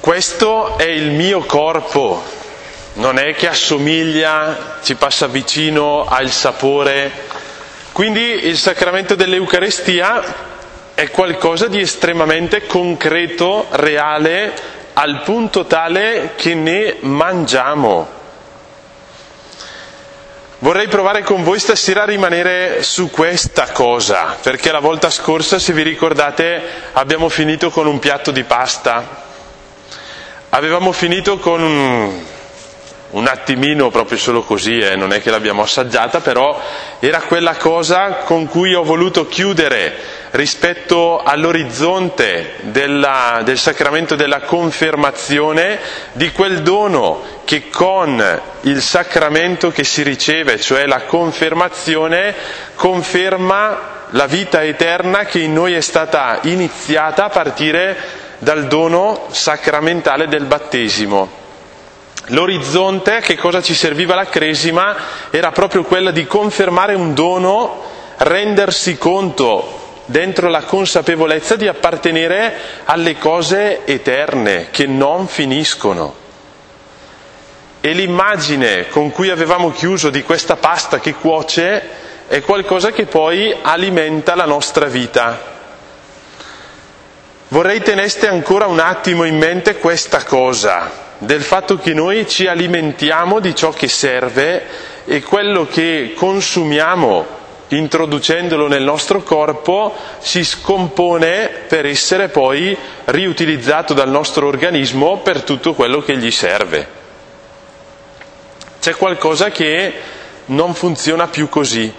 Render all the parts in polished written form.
questo è il mio corpo, non è che assomiglia, ci passa vicino, ha il sapore. Quindi il sacramento dell'Eucarestia è qualcosa di estremamente concreto, reale, al punto tale che ne mangiamo. Vorrei provare con voi stasera a rimanere su questa cosa, perché la volta scorsa, se vi ricordate, abbiamo finito con un piatto di pasta. Avevamo finito con un attimino, proprio solo così, non è che l'abbiamo assaggiata, però era quella cosa con cui ho voluto chiudere rispetto all'orizzonte del sacramento della confermazione, di quel dono che con il sacramento che si riceve, cioè la confermazione, conferma la vita eterna che in noi è stata iniziata a partire dal dono sacramentale del battesimo. L'orizzonte, a che cosa ci serviva la Cresima, era proprio quella di confermare un dono, rendersi conto dentro la consapevolezza di appartenere alle cose eterne, che non finiscono. E l'immagine con cui avevamo chiuso di questa pasta che cuoce è qualcosa che poi alimenta la nostra vita. Vorrei teneste ancora un attimo in mente questa cosa, del fatto che noi ci alimentiamo di ciò che serve e quello che consumiamo, introducendolo nel nostro corpo, si scompone per essere poi riutilizzato dal nostro organismo per tutto quello che gli serve. C'è qualcosa che non funziona più così.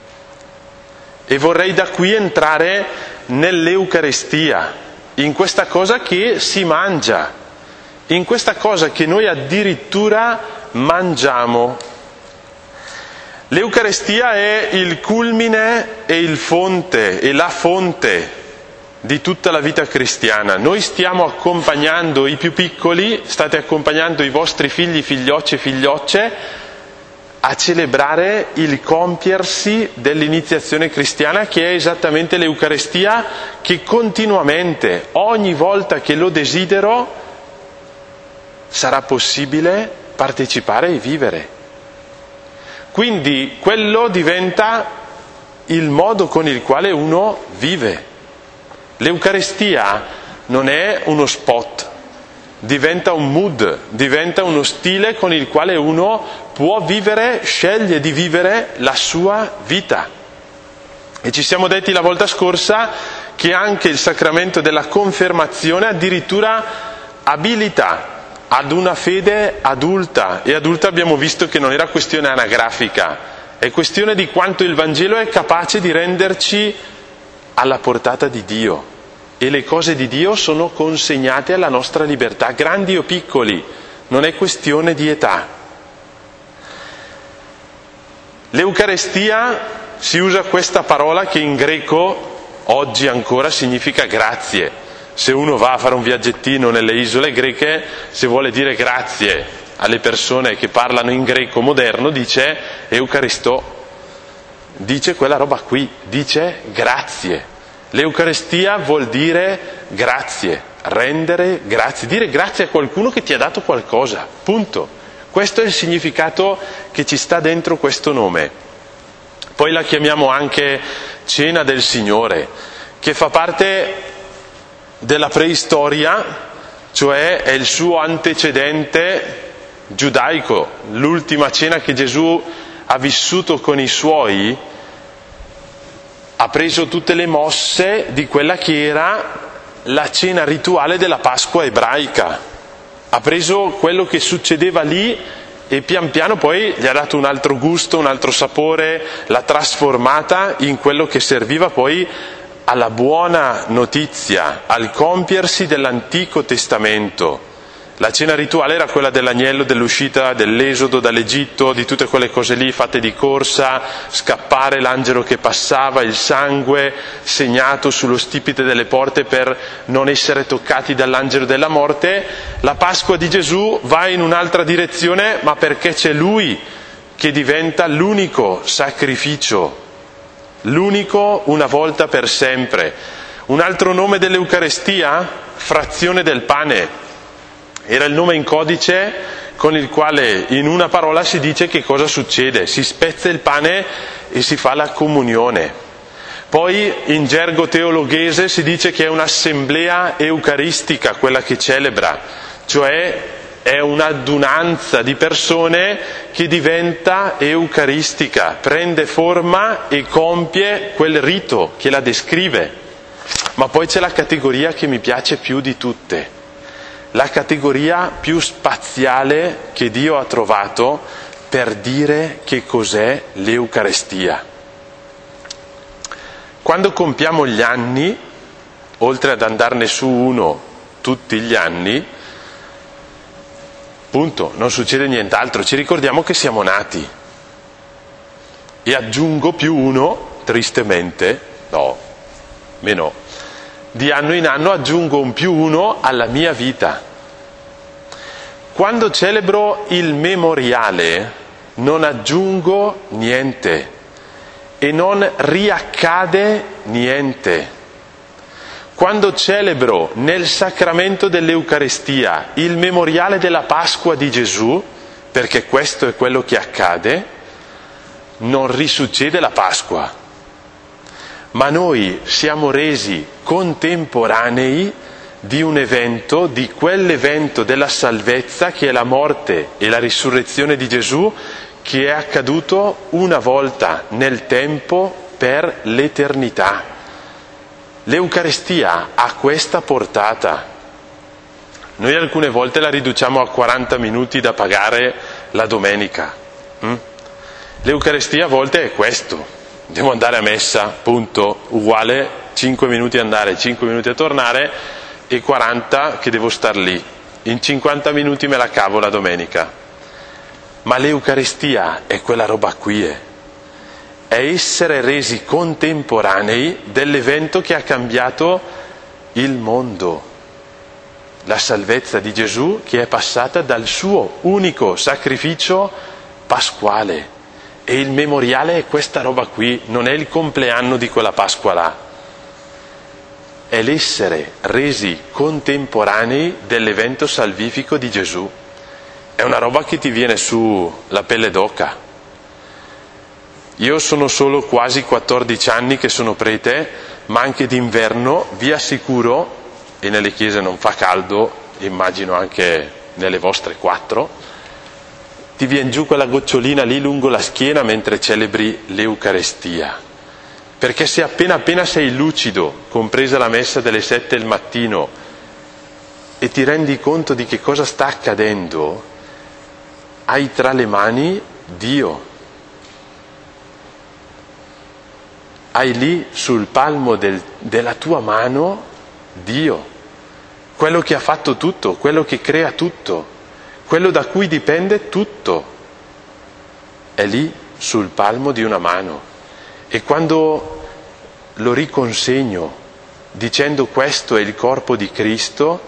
E vorrei da qui entrare nell'Eucarestia, in questa cosa che si mangia, in questa cosa che noi addirittura mangiamo. L'Eucarestia è il culmine e il fonte, e la fonte di tutta la vita cristiana. Noi stiamo accompagnando i più piccoli, state accompagnando i vostri figli, figliocci e figliocce a celebrare il compiersi dell'iniziazione cristiana, che è esattamente l'Eucarestia, che continuamente, ogni volta che lo desidero, sarà possibile partecipare e vivere. Quindi quello diventa il modo con il quale uno vive. L'Eucarestia non è uno spot, diventa un mood, diventa uno stile con il quale uno può vivere, sceglie di vivere la sua vita. E ci siamo detti la volta scorsa che anche il sacramento della confermazione addirittura abilita ad una fede adulta, e adulta abbiamo visto che non era questione anagrafica, è questione di quanto il Vangelo è capace di renderci alla portata di Dio, e le cose di Dio sono consegnate alla nostra libertà, grandi o piccoli, non è questione di età. L'Eucarestia, si usa questa parola che in greco oggi ancora significa grazie. Se uno va a fare un viaggettino nelle isole greche, se vuole dire grazie alle persone che parlano in greco moderno, dice Eucaristo, dice quella roba qui, dice grazie. L'Eucarestia vuol dire grazie, rendere grazie, dire grazie a qualcuno che ti ha dato qualcosa, punto. Questo è il significato che ci sta dentro questo nome. Poi la chiamiamo anche Cena del Signore, che fa parte della preistoria, cioè è il suo antecedente giudaico. L'ultima cena che Gesù ha vissuto con i suoi ha preso tutte le mosse di quella che era la cena rituale della Pasqua ebraica. Ha preso quello che succedeva lì e pian piano poi gli ha dato un altro gusto, un altro sapore, l'ha trasformata in quello che serviva poi alla buona notizia, al compiersi dell'Antico Testamento. La cena rituale era quella dell'agnello, dell'uscita, dell'esodo dall'Egitto, di tutte quelle cose lì fatte di corsa, scappare, l'angelo che passava, il sangue segnato sullo stipite delle porte per non essere toccati dall'angelo della morte. La Pasqua di Gesù va in un'altra direzione, ma perché c'è Lui che diventa l'unico sacrificio, l'unico una volta per sempre. Un altro nome dell'Eucarestia? Frazione del pane. Era il nome in codice con il quale in una parola si dice che cosa succede. Si spezza il pane e si fa la comunione. Poi in gergo teologhese si dice che è un'assemblea eucaristica quella che celebra, cioè è un'adunanza di persone che diventa eucaristica, prende forma e compie quel rito che la descrive. Ma poi c'è la categoria che mi piace più di tutte, la categoria più spaziale che Dio ha trovato per dire che cos'è l'Eucarestia. Quando compiamo gli anni, oltre ad andarne su uno tutti gli anni, punto, non succede nient'altro, ci ricordiamo che siamo nati. E aggiungo più uno, tristemente, di anno in anno aggiungo un più uno alla mia vita. Quando celebro il memoriale non aggiungo niente e non riaccade niente. Quando celebro nel sacramento dell'Eucarestia il memoriale della Pasqua di Gesù, perché questo è quello che accade, non risuccede la Pasqua, ma noi siamo resi contemporanei di un evento, di quell'evento della salvezza che è la morte e la risurrezione di Gesù, che è accaduto una volta nel tempo per l'eternità. L'Eucarestia ha questa portata. Noi alcune volte la riduciamo a 40 minuti da pagare la domenica. L'Eucarestia a volte è questo. Devo andare a messa, punto, uguale, 5 minuti andare, 5 minuti a tornare e 40 che devo star lì. In 50 minuti me la cavo la domenica. Ma l'Eucarestia è quella roba qui, è essere resi contemporanei dell'evento che ha cambiato il mondo. La salvezza di Gesù che è passata dal suo unico sacrificio pasquale. E il memoriale è questa roba qui, non è il compleanno di quella Pasqua là. È l'essere resi contemporanei dell'evento salvifico di Gesù. È una roba che ti viene su la pelle d'oca. Io sono solo quasi 14 anni che sono prete, ma anche d'inverno vi assicuro, e nelle chiese non fa caldo, immagino anche nelle vostre 4, ti viene giù quella gocciolina lì lungo la schiena mentre celebri l'Eucarestia. Perché se appena sei lucido, compresa la messa delle 7 del mattino, e ti rendi conto di che cosa sta accadendo, hai tra le mani Dio. Hai lì sul palmo della tua mano Dio, quello che ha fatto tutto, quello che crea tutto, quello da cui dipende tutto. È lì sul palmo di una mano. E quando lo riconsegno dicendo questo è il corpo di Cristo,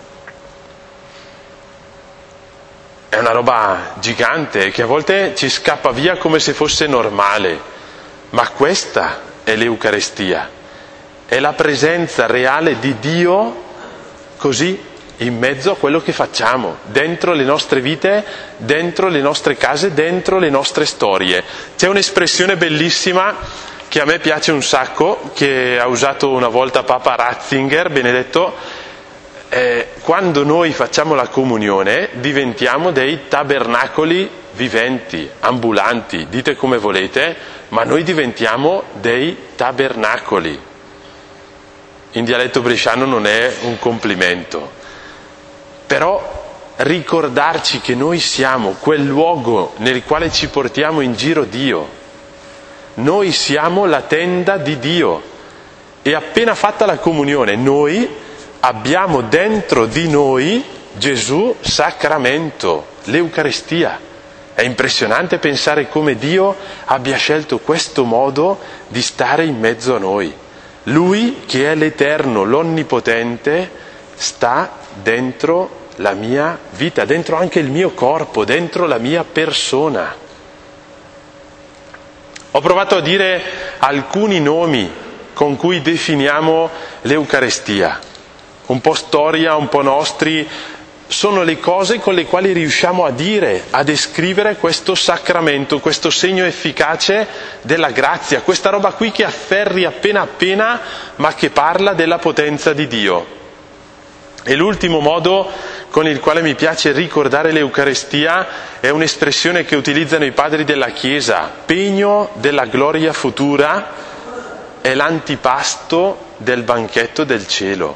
è una roba gigante che a volte ci scappa via come se fosse normale, ma questa è l'Eucarestia, è la presenza reale di Dio così in mezzo a quello che facciamo, dentro le nostre vite, dentro le nostre case, dentro le nostre storie. C'è un'espressione bellissima che a me piace un sacco, che ha usato una volta Papa Ratzinger, benedetto, quando noi facciamo la comunione diventiamo dei tabernacoli viventi, ambulanti, dite come volete, ma noi diventiamo dei tabernacoli. In dialetto bresciano non è un complimento, però ricordarci che noi siamo quel luogo nel quale ci portiamo in giro Dio. Noi siamo la tenda di Dio e appena fatta la comunione noi abbiamo dentro di noi Gesù sacramento, l'Eucarestia. È impressionante pensare come Dio abbia scelto questo modo di stare in mezzo a noi. Lui, che è l'Eterno, l'Onnipotente, sta dentro la mia vita, dentro anche il mio corpo, dentro la mia persona. Ho provato a dire alcuni nomi con cui definiamo l'Eucarestia, un po' storia, un po' nostri. sono le cose con le quali riusciamo a descrivere questo sacramento, questo segno efficace della grazia, questa roba qui che afferri appena appena, ma che parla della potenza di Dio. E l'ultimo modo con il quale mi piace ricordare l'Eucarestia è un'espressione che utilizzano i padri della Chiesa: pegno della gloria futura, è l'antipasto del banchetto del cielo.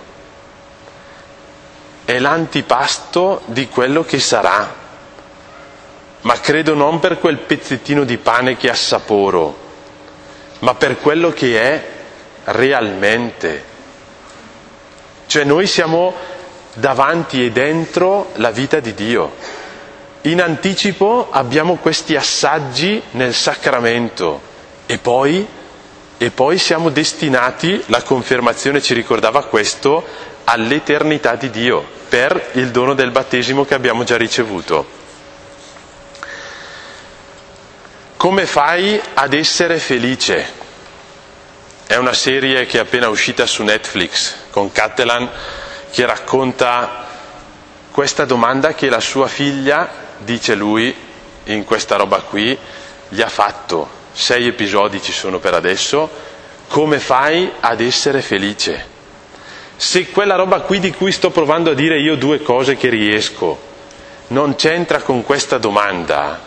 È l'antipasto di quello che sarà, ma credo non per quel pezzettino di pane che assaporo, ma per quello che è realmente. Cioè noi siamo davanti e dentro la vita di Dio. In anticipo abbiamo questi assaggi nel sacramento e poi siamo destinati, la confermazione ci ricordava questo, all'eternità di Dio, per il dono del battesimo che abbiamo già ricevuto. Come fai ad essere felice? È una serie che è appena uscita su Netflix con Catalan, che racconta questa domanda che la sua figlia, dice lui, in questa roba qui, gli ha fatto. 6 episodi ci sono per adesso. Come fai ad essere felice? Se quella roba qui di cui sto provando a dire io 2 cose che riesco non c'entra con questa domanda,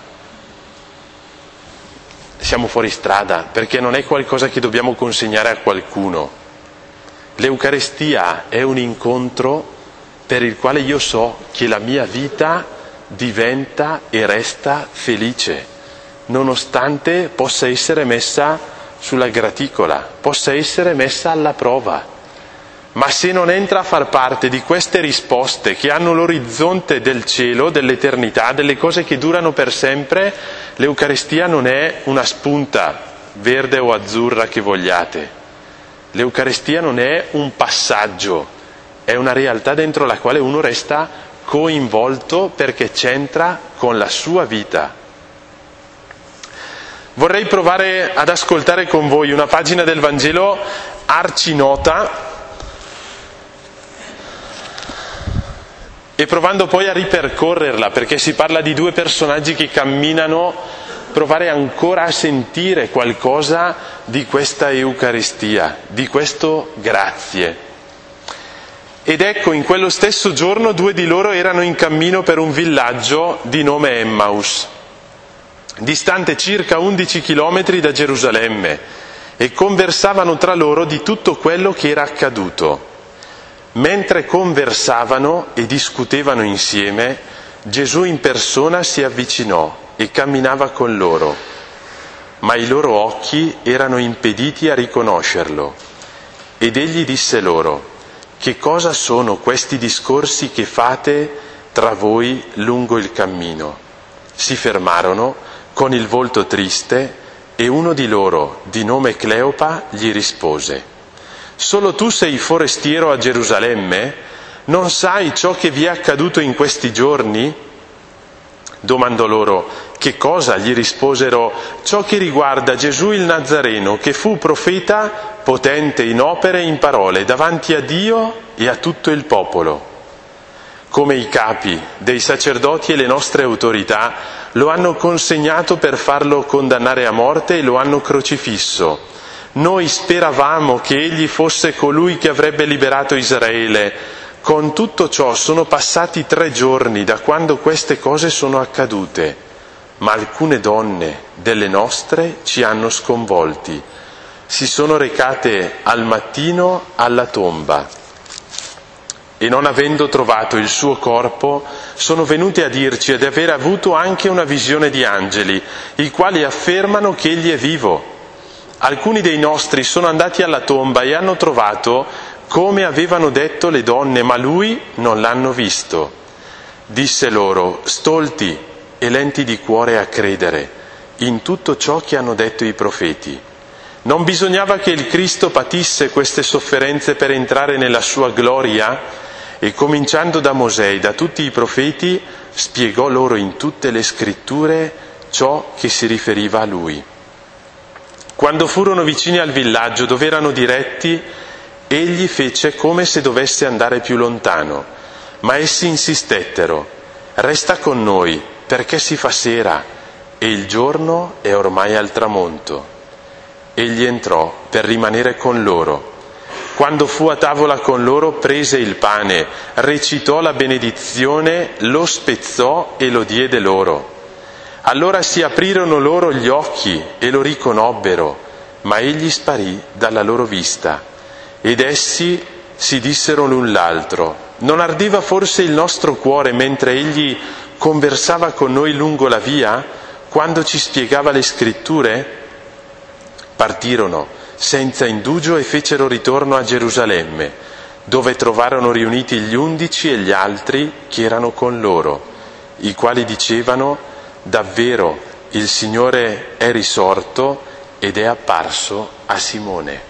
siamo fuori strada, perché non è qualcosa che dobbiamo consegnare a qualcuno. L'Eucarestia è un incontro per il quale io so che la mia vita diventa e resta felice, nonostante possa essere messa sulla graticola, possa essere messa alla prova. Ma se non entra a far parte di queste risposte che hanno l'orizzonte del cielo, dell'eternità, delle cose che durano per sempre, l'Eucarestia non è una spunta verde o azzurra che vogliate. L'Eucarestia non è un passaggio, è una realtà dentro la quale uno resta coinvolto perché c'entra con la sua vita. Vorrei provare ad ascoltare con voi una pagina del Vangelo arcinota, e provando poi a ripercorrerla, perché si parla di 2 personaggi che camminano, provare ancora a sentire qualcosa di questa Eucaristia, di questo grazie. Ed ecco, in quello stesso giorno 2 di loro erano in cammino per un villaggio di nome Emmaus, distante circa 11 chilometri da Gerusalemme, e conversavano tra loro di tutto quello che era accaduto. Mentre conversavano e discutevano insieme, Gesù in persona si avvicinò e camminava con loro, ma i loro occhi erano impediti a riconoscerlo. Ed egli disse loro: che cosa sono questi discorsi che fate tra voi lungo il cammino? Si fermarono con il volto triste e uno di loro, di nome Cleopa, gli rispose: solo tu sei forestiero a Gerusalemme? Non sai ciò che vi è accaduto in questi giorni? Domandò loro: che cosa? Gli risposero: ciò che riguarda Gesù il Nazareno, che fu profeta, potente in opere e in parole, davanti a Dio e a tutto il popolo. Come i capi dei sacerdoti e le nostre autorità lo hanno consegnato per farlo condannare a morte e lo hanno crocifisso. Noi speravamo che egli fosse colui che avrebbe liberato Israele. Con tutto ciò sono passati 3 giorni da quando queste cose sono accadute, ma alcune donne delle nostre ci hanno sconvolti. Si sono recate al mattino alla tomba e, non avendo trovato il suo corpo, sono venute a dirci di aver avuto anche una visione di angeli, i quali affermano che egli è vivo. Alcuni dei nostri sono andati alla tomba e hanno trovato come avevano detto le donne, ma lui non l'hanno visto. Disse loro: stolti e lenti di cuore a credere in tutto ciò che hanno detto i profeti. Non bisognava che il Cristo patisse queste sofferenze per entrare nella sua gloria? E cominciando da Mosè e da tutti i profeti, spiegò loro in tutte le scritture ciò che si riferiva a lui. Quando furono vicini al villaggio dove erano diretti, egli fece come se dovesse andare più lontano, Ma essi insistettero: «Resta con noi, perché si fa sera e il giorno è ormai al tramonto». Egli entrò per rimanere con loro. Quando fu a tavola con loro, prese il pane, recitò la benedizione, lo spezzò e lo diede loro. Allora si aprirono loro gli occhi e lo riconobbero, ma egli sparì dalla loro vista. Ed essi si dissero l'un l'altro: «Non ardeva forse il nostro cuore mentre egli conversava con noi lungo la via, quando ci spiegava le scritture?» Partirono senza indugio e fecero ritorno a Gerusalemme, dove trovarono riuniti gli 11 e gli altri che erano con loro, i quali dicevano: «Davvero il Signore è risorto ed è apparso a Simone».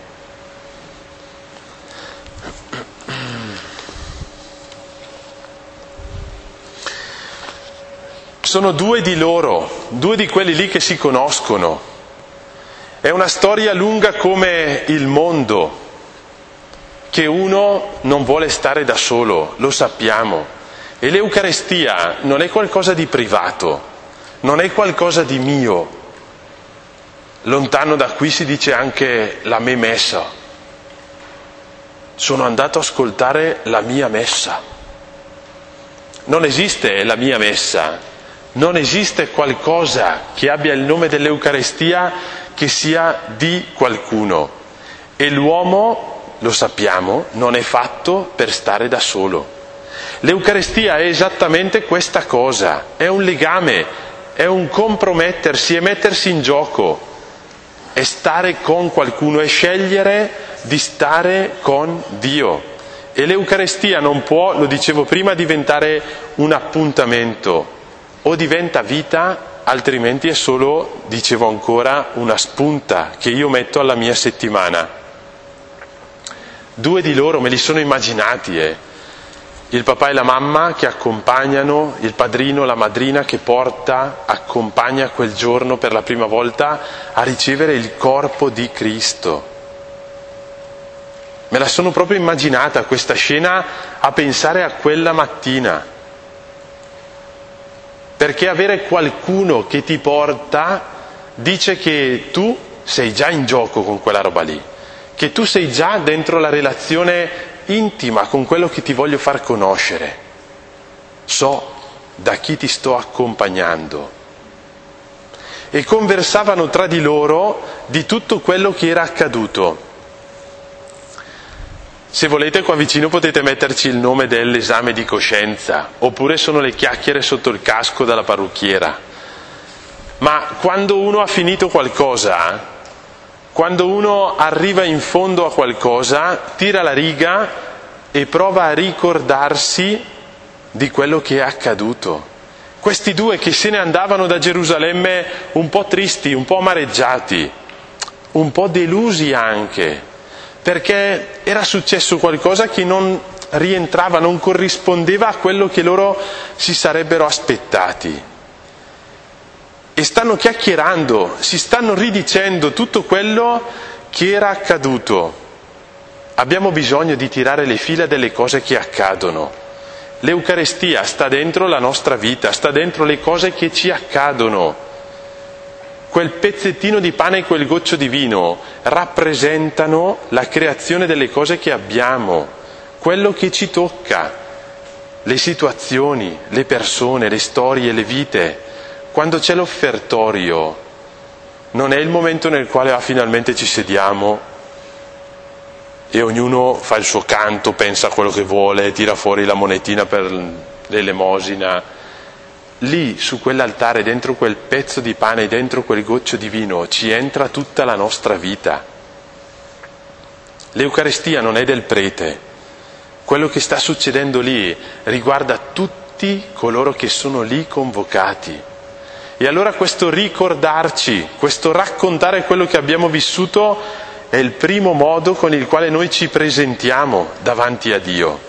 Sono due di loro, due di quelli lì che si conoscono. È una storia lunga come il mondo, che uno non vuole stare da solo, lo sappiamo. E l'Eucarestia non è qualcosa di privato, non è qualcosa di mio. Lontano da qui si dice anche la me messa. Sono andato a ascoltare la mia messa. Non esiste la mia messa, non esiste qualcosa che abbia il nome dell'Eucarestia che sia di qualcuno. E l'uomo, lo sappiamo, non è fatto per stare da solo. L'Eucarestia è esattamente questa cosa, è un legame, è un compromettersi, è mettersi in gioco, è stare con qualcuno, è scegliere di stare con Dio. E l'Eucarestia non può, lo dicevo prima, diventare un appuntamento, o diventa vita, altrimenti è solo, dicevo ancora, una spunta che io metto alla mia settimana. Due di loro me li sono immaginati, il papà e la mamma che accompagnano, il padrino, la madrina che accompagna quel giorno per la prima volta a ricevere il corpo di Cristo. Me la sono proprio immaginata questa scena, a pensare a quella mattina. Perché avere qualcuno che ti porta dice che tu sei già in gioco con quella roba lì, che tu sei già dentro la relazione intima con quello che ti voglio far conoscere. So da chi ti sto accompagnando. E conversavano tra di loro di tutto quello che era accaduto. Se volete, qua vicino potete metterci il nome dell'esame di coscienza, oppure sono le chiacchiere sotto il casco dalla parrucchiera. Ma quando uno ha finito qualcosa, quando uno arriva in fondo a qualcosa, tira la riga e prova a ricordarsi di quello che è accaduto. Questi due che se ne andavano da Gerusalemme un po' tristi, un po' amareggiati, un po' delusi anche, perché era successo qualcosa che non rientrava, non corrispondeva a quello che loro si sarebbero aspettati. E stanno chiacchierando, si stanno ridicendo tutto quello che era accaduto. Abbiamo bisogno di tirare le fila delle cose che accadono. L'Eucarestia sta dentro la nostra vita, sta dentro le cose che ci accadono. Quel pezzettino di pane e quel goccio di vino rappresentano la creazione delle cose che abbiamo, quello che ci tocca, le situazioni, le persone, le storie, le vite. Quando c'è l'offertorio, non è il momento nel quale finalmente ci sediamo e ognuno fa il suo canto, pensa a quello che vuole, tira fuori la monetina per l'elemosina. Lì, su quell'altare, dentro quel pezzo di pane, dentro quel goccio di vino, ci entra tutta la nostra vita. L'Eucarestia non è del prete. Quello che sta succedendo lì riguarda tutti coloro che sono lì convocati. E allora questo ricordarci, questo raccontare quello che abbiamo vissuto è il primo modo con il quale noi ci presentiamo davanti a Dio.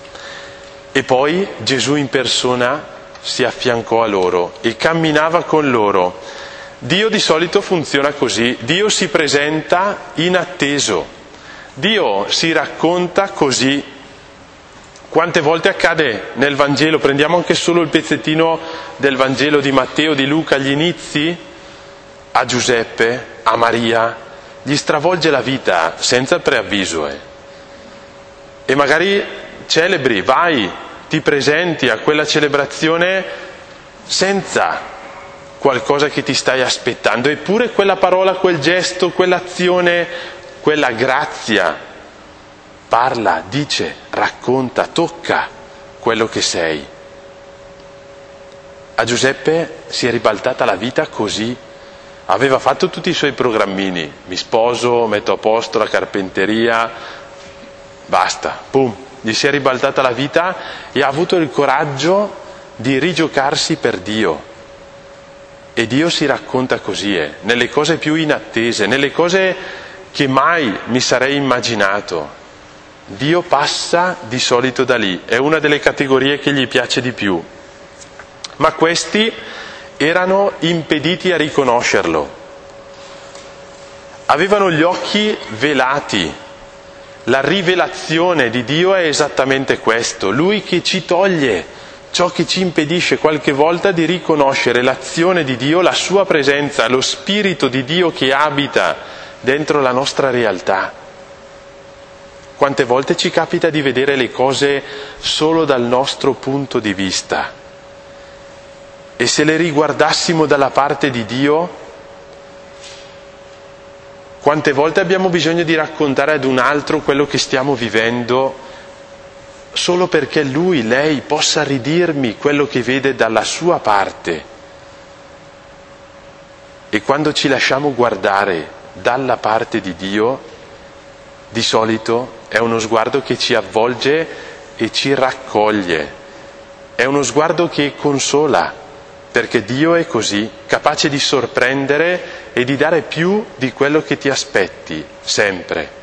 E poi Gesù in persona si affiancò a loro e camminava con loro. Dio di solito funziona così, Dio si presenta inatteso, Dio si racconta così, Quante volte accade nel Vangelo, prendiamo anche solo il pezzettino del Vangelo di Matteo, di Luca, agli inizi, a Giuseppe, a Maria, gli stravolge la vita senza preavviso. E magari celebri, vai, ti presenti a quella celebrazione senza qualcosa che ti stai aspettando, eppure quella parola, quel gesto, quell'azione, quella grazia parla, dice, racconta, tocca quello che sei. A Giuseppe si è ribaltata la vita così. Aveva fatto tutti i suoi programmini, mi sposo, metto a posto la carpenteria, basta, pum, gli si è ribaltata la vita e ha avuto il coraggio di rigiocarsi per Dio. E Dio si racconta così, nelle cose più inattese, nelle cose che mai mi sarei immaginato. Dio passa di solito da lì, è una delle categorie che gli piace di più. Ma questi erano impediti a riconoscerlo. Avevano gli occhi velati. La rivelazione di Dio è esattamente questo, Lui che ci toglie ciò che ci impedisce qualche volta di riconoscere l'azione di Dio, la sua presenza, lo Spirito di Dio che abita dentro la nostra realtà. Quante volte ci capita di vedere le cose solo dal nostro punto di vista e se le riguardassimo dalla parte di Dio, quante volte abbiamo bisogno di raccontare ad un altro quello che stiamo vivendo solo perché lui, lei possa ridirmi quello che vede dalla sua parte. E quando ci lasciamo guardare dalla parte di Dio, di solito è uno sguardo che ci avvolge e ci raccoglie. È uno sguardo che consola, perché Dio è così, capace di sorprendere e di dare più di quello che ti aspetti, sempre.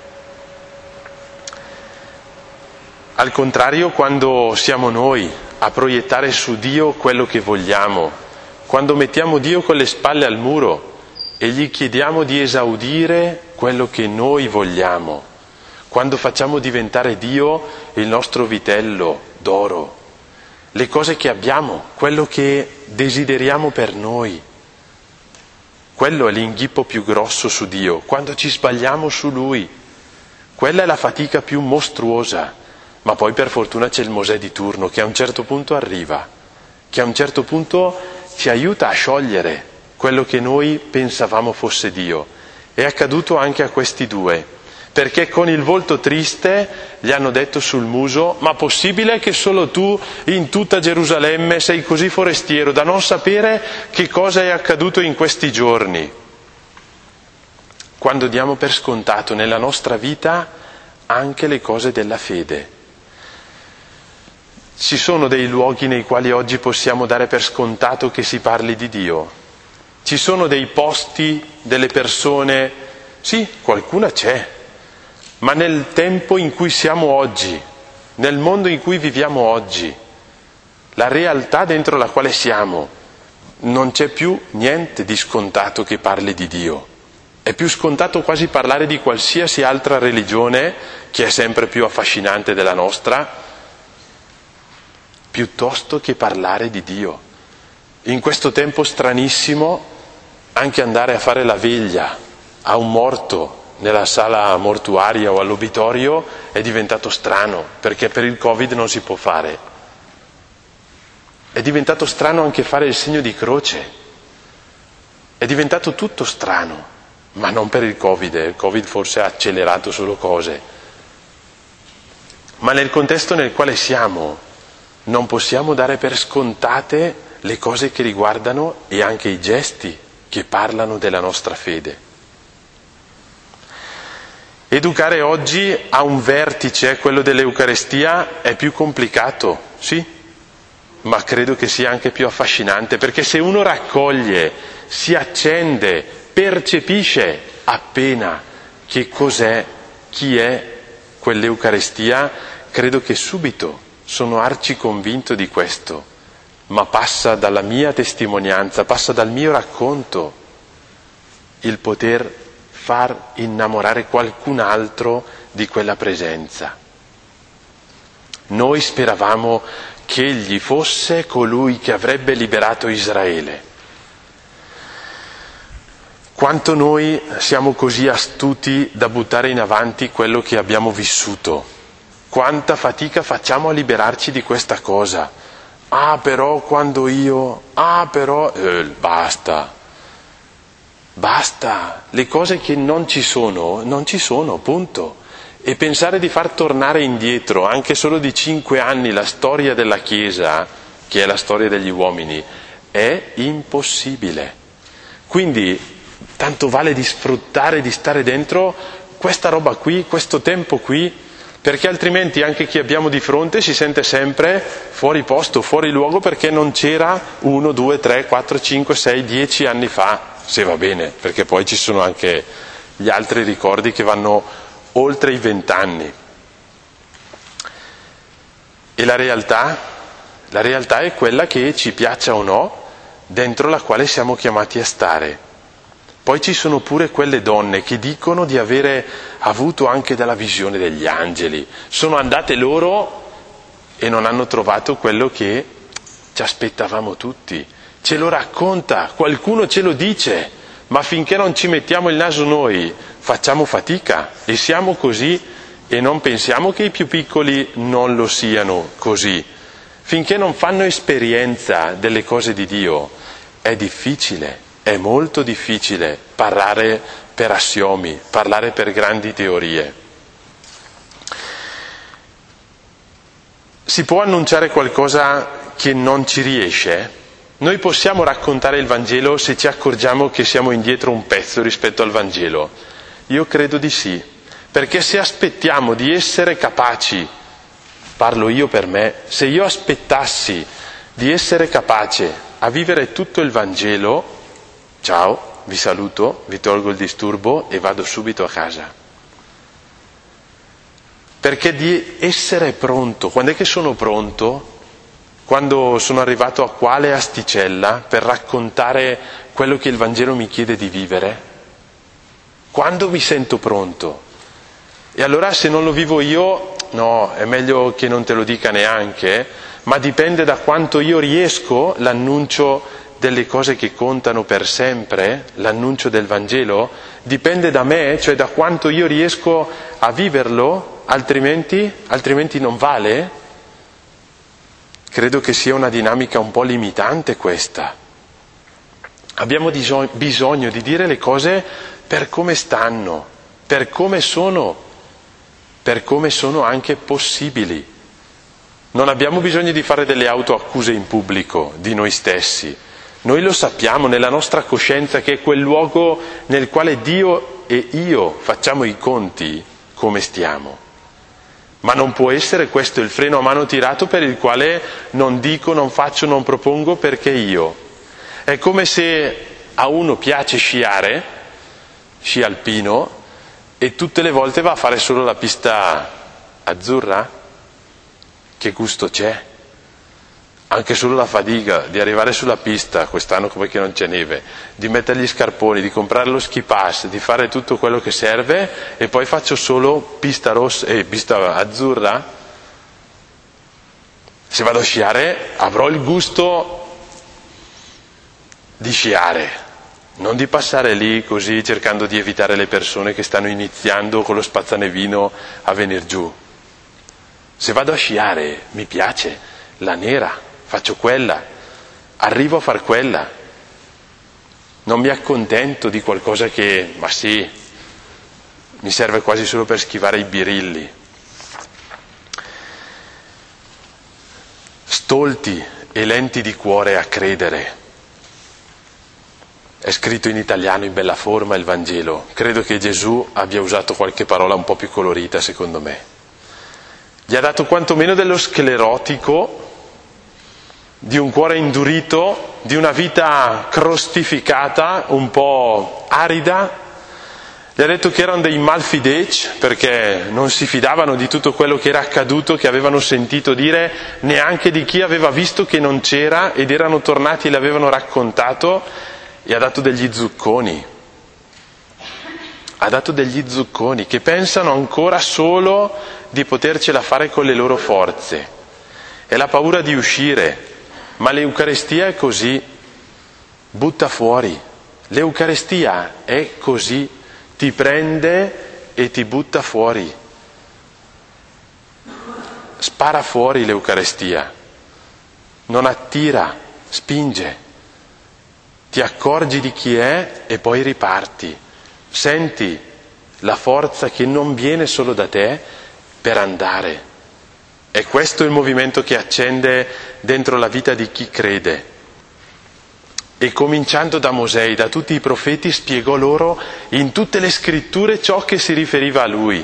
Al contrario, quando siamo noi a proiettare su Dio quello che vogliamo, quando mettiamo Dio con le spalle al muro e gli chiediamo di esaudire quello che noi vogliamo, quando facciamo diventare Dio il nostro vitello d'oro, le cose che abbiamo, quello che desideriamo per noi, quello è l'inghippo più grosso su Dio, quando ci sbagliamo su Lui, quella è la fatica più mostruosa, ma poi per fortuna c'è il Mosè di turno che a un certo punto arriva, che a un certo punto ci aiuta a sciogliere quello che noi pensavamo fosse Dio. È accaduto anche a questi due, perché con il volto triste gli hanno detto sul muso: ma possibile che solo tu in tutta Gerusalemme sei così forestiero da non sapere che cosa è accaduto in questi giorni? Quando diamo per scontato nella nostra vita anche le cose della fede. Ci sono dei luoghi nei quali oggi possiamo dare per scontato che si parli di Dio. Ci sono dei posti, delle persone, sì, qualcuna c'è, ma nel tempo in cui siamo oggi, nel mondo in cui viviamo oggi, la realtà dentro la quale siamo, non c'è più niente di scontato che parli di Dio. È più scontato quasi parlare di qualsiasi altra religione, che è sempre più affascinante della nostra, piuttosto che parlare di Dio. In questo tempo stranissimo, anche andare a fare la veglia a un morto nella sala mortuaria o all'obitorio è diventato strano, perché per il Covid non si può fare. È diventato strano anche fare il segno di croce. È diventato tutto strano, ma non per il Covid. Il Covid forse ha accelerato solo cose. Ma nel contesto nel quale siamo, non possiamo dare per scontate le cose che riguardano e anche i gesti che parlano della nostra fede. Educare oggi a un vertice, quello dell'Eucarestia, è più complicato, sì, ma credo che sia anche più affascinante, perché se uno raccoglie, si accende, percepisce appena che cos'è, chi è quell'Eucarestia, credo che subito sono arciconvinto di questo, ma passa dalla mia testimonianza, passa dal mio racconto il poter far innamorare qualcun altro di quella presenza. Noi speravamo che egli fosse colui che avrebbe liberato Israele. Quanto noi siamo così astuti da buttare in avanti quello che abbiamo vissuto. Quanta fatica facciamo a liberarci di questa cosa. Ah, però quando io... Ah, però... basta. Basta. Le cose che non ci sono, punto. E pensare di far tornare indietro, anche solo di 5 anni, la storia della Chiesa, che è la storia degli uomini, è impossibile. Quindi, tanto vale di sfruttare, di stare dentro questa roba qui, questo tempo qui, perché altrimenti anche chi abbiamo di fronte si sente sempre fuori posto, fuori luogo, perché non c'era 1, 2, 3, 4, 5, 6, 10 anni fa, se va bene, perché poi ci sono anche gli altri ricordi che vanno oltre i 20 anni. E la realtà è quella che, ci piaccia o no, dentro la quale siamo chiamati a stare. Poi ci sono pure quelle donne che dicono di avere avuto anche dalla visione degli angeli. Sono andate loro e non hanno trovato quello che ci aspettavamo tutti. Ce lo racconta, qualcuno ce lo dice, ma finché non ci mettiamo il naso noi facciamo fatica e siamo così e non pensiamo che i più piccoli non lo siano così. Finché non fanno esperienza delle cose di Dio è difficile. È molto difficile parlare per assiomi, parlare per grandi teorie. Si può annunciare qualcosa che non ci riesce? Noi possiamo raccontare il Vangelo se ci accorgiamo che siamo indietro un pezzo rispetto al Vangelo? Io credo di sì, perché se aspettiamo di essere capaci, parlo io per me, se io aspettassi di essere capace a vivere tutto il Vangelo, ciao, vi saluto, vi tolgo il disturbo e vado subito a casa. Perché di essere pronto, quando è che sono pronto? Quando sono arrivato a quale asticella per raccontare quello che il Vangelo mi chiede di vivere? Quando mi sento pronto? E allora se non lo vivo io, no, è meglio che non te lo dica neanche, ma dipende da quanto io riesco l'annuncio delle cose che contano per sempre, l'annuncio del Vangelo, dipende da me, cioè da quanto io riesco a viverlo, altrimenti non vale? Credo che sia una dinamica un po' limitante questa. Abbiamo bisogno di dire le cose per come stanno, per come sono anche possibili. Non abbiamo bisogno di fare delle autoaccuse in pubblico di noi stessi. Noi lo sappiamo nella nostra coscienza che è quel luogo nel quale Dio e io facciamo i conti come stiamo. Ma non può essere questo il freno a mano tirato per il quale non dico, non faccio, non propongo perché io. È come se a uno piace sciare, sci alpino, e tutte le volte va a fare solo la pista azzurra. Che gusto c'è? Anche solo la fatica di arrivare sulla pista, quest'anno come che non c'è neve, di mettere gli scarponi, di comprare lo ski pass, di fare tutto quello che serve e poi faccio solo pista rossa e pista azzurra. Se vado a sciare avrò il gusto di sciare, non di passare lì così cercando di evitare le persone che stanno iniziando con lo spazzanevino a venir giù. Se vado a sciare mi piace la nera, faccio quella, arrivo a far quella, non mi accontento di qualcosa che, ma sì, mi serve quasi solo per schivare i birilli. Stolti e lenti di cuore a credere. È scritto in italiano in bella forma il Vangelo. Credo che Gesù abbia usato qualche parola un po' più colorita, secondo me. Gli ha dato quantomeno dello sclerotico, di un cuore indurito, di una vita crostificata, un po' arida. Gli ha detto che erano dei malfideci, perché non si fidavano di tutto quello che era accaduto, che avevano sentito dire, neanche di chi aveva visto che non c'era ed erano tornati e le avevano raccontato, e ha dato degli zucconi. ha dato degli zucconi che pensano ancora solo di potercela fare con le loro forze. È la paura di uscire, ma l'Eucaristia è così, butta fuori. L'Eucaristia è così, ti prende e ti butta fuori. Spara fuori l'Eucaristia, non attira, spinge. Ti accorgi di chi è e poi riparti. Senti la forza che non viene solo da te per andare. È questo il movimento che accende dentro la vita di chi crede. E cominciando da Mosè, da tutti i profeti, spiegò loro in tutte le scritture ciò che si riferiva a lui.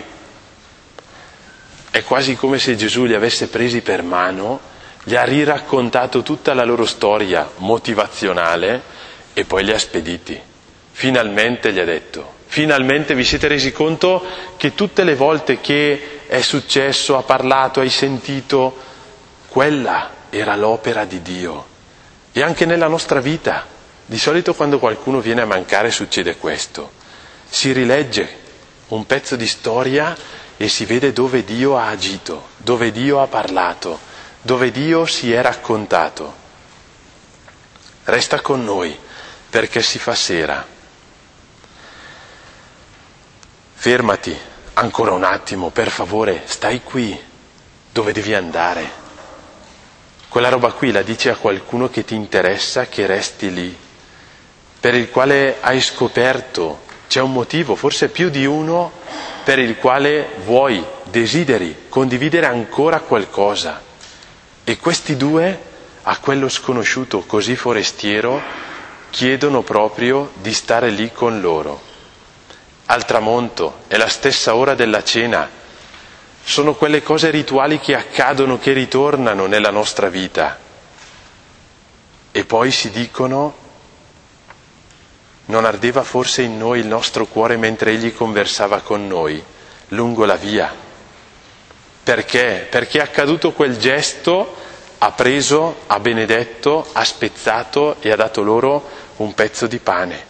È quasi come se Gesù li avesse presi per mano, gli ha riraccontato tutta la loro storia motivazionale e poi li ha spediti. Finalmente gli ha detto, finalmente vi siete resi conto che tutte le volte che è successo, ha parlato, hai sentito, quella era l'opera di Dio. E anche nella nostra vita, di solito quando qualcuno viene a mancare succede questo. Si rilegge un pezzo di storia e si vede dove Dio ha agito, dove Dio ha parlato, dove Dio si è raccontato. Resta con noi, perché si fa sera. Fermati ancora un attimo, per favore, stai qui, dove devi andare. Quella roba qui la dici a qualcuno che ti interessa, che resti lì, per il quale hai scoperto, c'è un motivo, forse più di uno, per il quale vuoi, desideri condividere ancora qualcosa. E questi due, a quello sconosciuto così forestiero, chiedono proprio di stare lì con loro. Al tramonto, è la stessa ora della cena, sono quelle cose rituali che accadono, che ritornano nella nostra vita. E poi si dicono, non ardeva forse in noi il nostro cuore mentre Egli conversava con noi, lungo la via? Perché? Perché è accaduto quel gesto, ha preso, ha benedetto, ha spezzato e ha dato loro un pezzo di pane.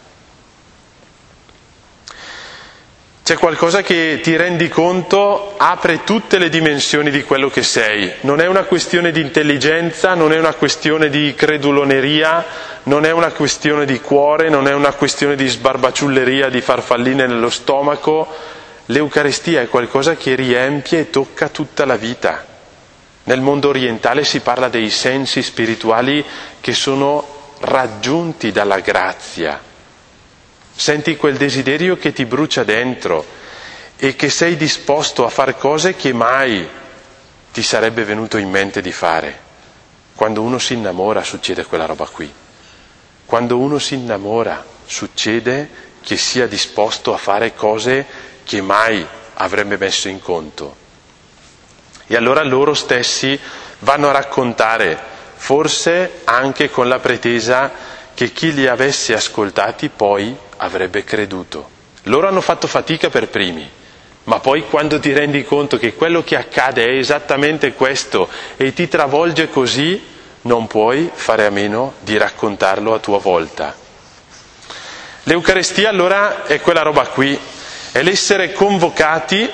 C'è qualcosa che ti rendi conto, apre tutte le dimensioni di quello che sei. Non è una questione di intelligenza, non è una questione di creduloneria, non è una questione di cuore, non è una questione di sbarbaciulleria, di farfalline nello stomaco. L'Eucaristia è qualcosa che riempie e tocca tutta la vita. Nel mondo orientale si parla dei sensi spirituali che sono raggiunti dalla grazia. Senti quel desiderio che ti brucia dentro e che sei disposto a fare cose che mai ti sarebbe venuto in mente di fare. Quando uno si innamora succede quella roba qui. Quando uno si innamora succede che sia disposto a fare cose che mai avrebbe messo in conto. E allora loro stessi vanno a raccontare, forse anche con la pretesa che chi li avesse ascoltati poi avrebbe creduto. Loro hanno fatto fatica per primi, ma poi quando ti rendi conto che quello che accade è esattamente questo e ti travolge così, non puoi fare a meno di raccontarlo a tua volta. L'Eucaristia allora è quella roba qui, è l'essere convocati,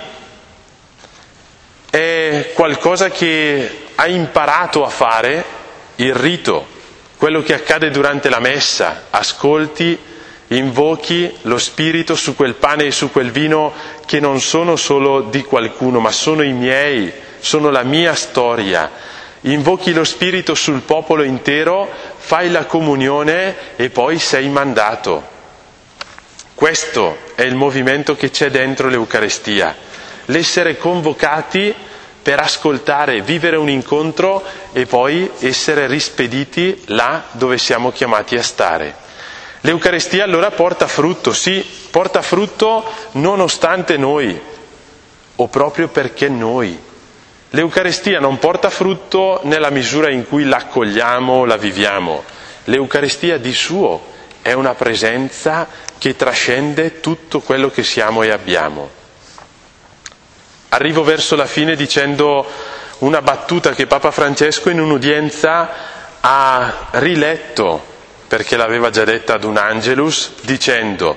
è qualcosa che hai imparato a fare, il rito, quello che accade durante la messa, ascolti, invochi lo Spirito su quel pane e su quel vino che non sono solo di qualcuno, ma sono i miei, sono la mia storia. Invochi lo Spirito sul popolo intero, fai la comunione e poi sei mandato. Questo è il movimento che c'è dentro l'Eucaristia, l'essere convocati per ascoltare, vivere un incontro e poi essere rispediti là dove siamo chiamati a stare. L'Eucaristia allora porta frutto, sì, porta frutto nonostante noi, o proprio perché noi. L'Eucaristia non porta frutto nella misura in cui l'accogliamo, la viviamo. L'Eucaristia di suo è una presenza che trascende tutto quello che siamo e abbiamo. Arrivo verso la fine dicendo una battuta che Papa Francesco in un'udienza ha riletto, perché l'aveva già detta ad un Angelus, dicendo: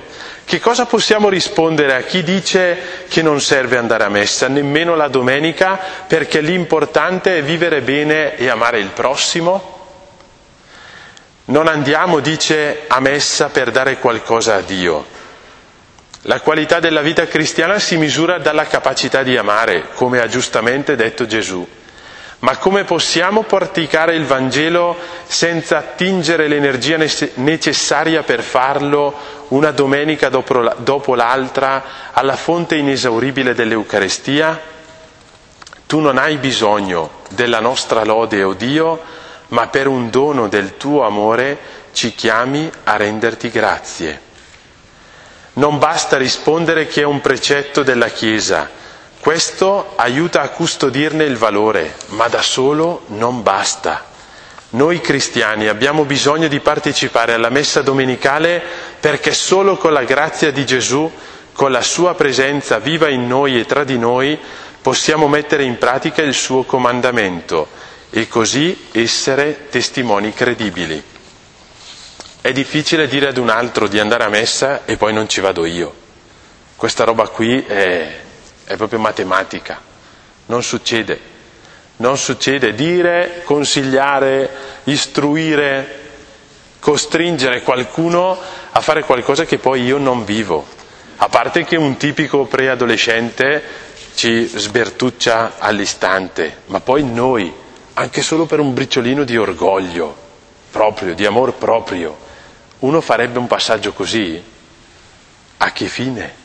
Che cosa possiamo rispondere a chi dice che non serve andare a messa, nemmeno la domenica, perché l'importante è vivere bene e amare il prossimo? Non andiamo, dice, a messa per dare qualcosa a Dio. La qualità della vita cristiana si misura dalla capacità di amare, come ha giustamente detto Gesù. Ma come possiamo praticare il Vangelo senza attingere l'energia necessaria per farlo una domenica dopo l'altra alla fonte inesauribile dell'Eucarestia? Tu non hai bisogno della nostra lode, o Dio, ma per un dono del tuo amore ci chiami a renderti grazie. Non basta rispondere che è un precetto della Chiesa. Questo aiuta a custodirne il valore, ma da solo non basta. Noi cristiani abbiamo bisogno di partecipare alla messa domenicale perché solo con la grazia di Gesù, con la sua presenza viva in noi e tra di noi, possiamo mettere in pratica il suo comandamento e così essere testimoni credibili. È difficile dire ad un altro di andare a messa e poi non ci vado io. Questa roba qui è proprio matematica. Non succede. Non succede. Dire, consigliare, istruire, costringere qualcuno a fare qualcosa che poi io non vivo. A parte che un tipico preadolescente ci sbertuccia all'istante, ma poi noi, anche solo per un briciolino di orgoglio proprio, di amor proprio, uno farebbe un passaggio così? A che fine?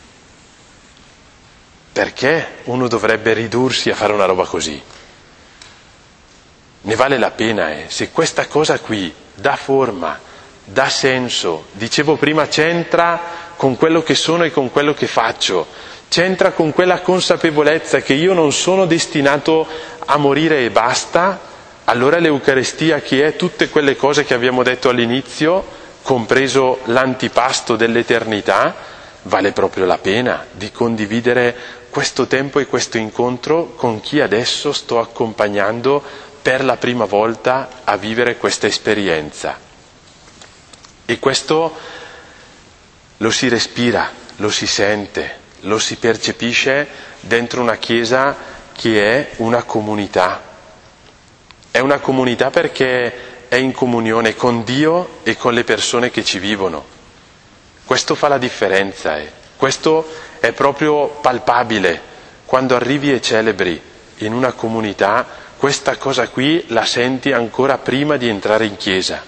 Perché uno dovrebbe ridursi a fare una roba così? Ne vale la pena, se questa cosa qui dà forma, dà senso, dicevo prima, c'entra con quello che sono e con quello che faccio, c'entra con quella consapevolezza che io non sono destinato a morire e basta, allora l'Eucarestia, che è tutte quelle cose che abbiamo detto all'inizio, compreso l'antipasto dell'eternità, vale proprio la pena di condividere questo tempo e questo incontro con chi adesso sto accompagnando per la prima volta a vivere questa esperienza. E questo lo si respira, lo si sente, lo si percepisce dentro una Chiesa che è una comunità. È una comunità perché è in comunione con Dio e con le persone che ci vivono. Questo fa la differenza, questo è proprio palpabile. Quando arrivi e celebri in una comunità, questa cosa qui la senti ancora prima di entrare in chiesa.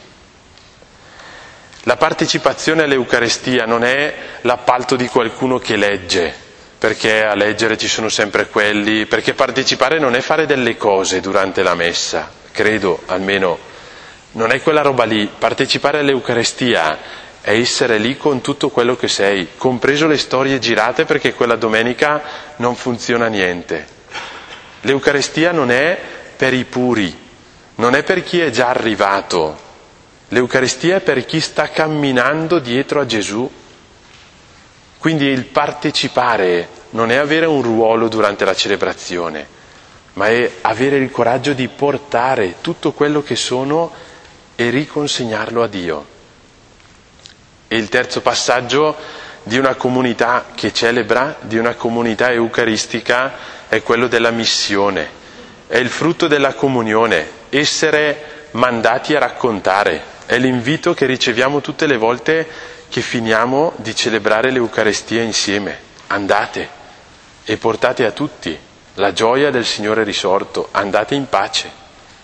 La partecipazione all'Eucarestia non è l'appalto di qualcuno che legge, perché a leggere ci sono sempre quelli, perché partecipare non è fare delle cose durante la messa, credo almeno. Non è quella roba lì. Partecipare all'Eucarestia è essere lì con tutto quello che sei, compreso le storie girate, perché quella domenica non funziona niente. L'Eucarestia non è per i puri, non è per chi è già arrivato. L'Eucarestia è per chi sta camminando dietro a Gesù. Quindi il partecipare non è avere un ruolo durante la celebrazione, ma è avere il coraggio di portare tutto quello che sono e riconsegnarlo a Dio. E il terzo passaggio di una comunità che celebra, di una comunità eucaristica, è quello della missione. È il frutto della comunione, essere mandati a raccontare. È l'invito che riceviamo tutte le volte che finiamo di celebrare l'Eucarestia insieme. Andate e portate a tutti la gioia del Signore risorto, andate in pace.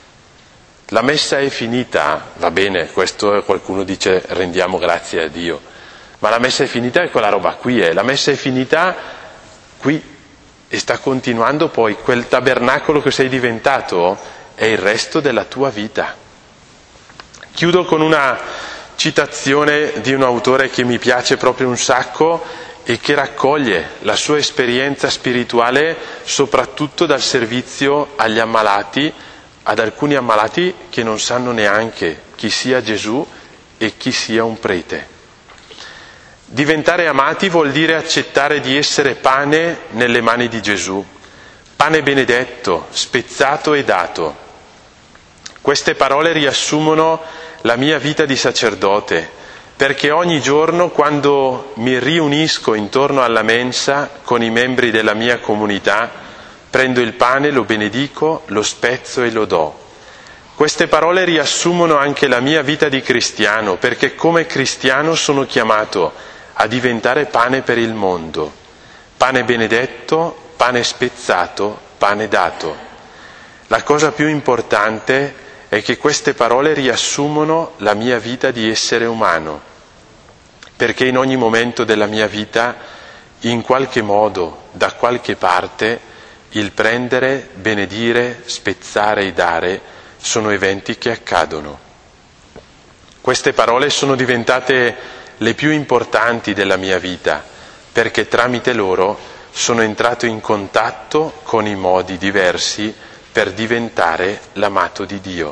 La messa è finita, va bene, questo qualcuno dice rendiamo grazie a Dio, ma la messa è finita è quella roba qui, la messa è finita qui e sta continuando poi, quel tabernacolo che sei diventato è il resto della tua vita. Chiudo con una citazione di un autore che mi piace proprio un sacco e che raccoglie la sua esperienza spirituale soprattutto dal servizio agli ammalati, ad alcuni ammalati che non sanno neanche chi sia Gesù e chi sia un prete. Diventare amati vuol dire accettare di essere pane nelle mani di Gesù, pane benedetto, spezzato e dato. Queste parole riassumono la mia vita di sacerdote, perché ogni giorno quando mi riunisco intorno alla mensa con i membri della mia comunità, prendo il pane, lo benedico, lo spezzo e lo do. Queste parole riassumono anche la mia vita di cristiano, perché come cristiano sono chiamato a diventare pane per il mondo, pane benedetto, pane spezzato, pane dato. La cosa più importante è che queste parole riassumono la mia vita di essere umano, perché in ogni momento della mia vita, in qualche modo, da qualche parte, il prendere, benedire, spezzare e dare sono eventi che accadono. Queste parole sono diventate le più importanti della mia vita, perché tramite loro sono entrato in contatto con i modi diversi per diventare l'amato di Dio.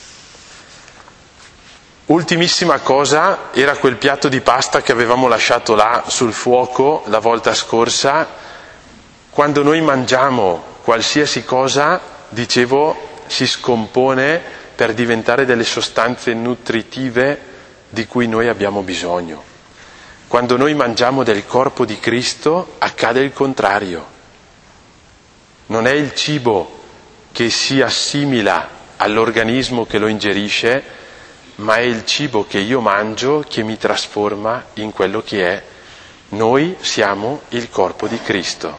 Ultimissima cosa era quel piatto di pasta che avevamo lasciato là sul fuoco la volta scorsa. Quando noi mangiamo qualsiasi cosa, dicevo, si scompone per diventare delle sostanze nutritive di cui noi abbiamo bisogno. Quando noi mangiamo del corpo di Cristo accade il contrario. Non è il cibo che si assimila all'organismo che lo ingerisce, ma è il cibo che io mangio che mi trasforma in quello che è. Noi siamo il corpo di Cristo.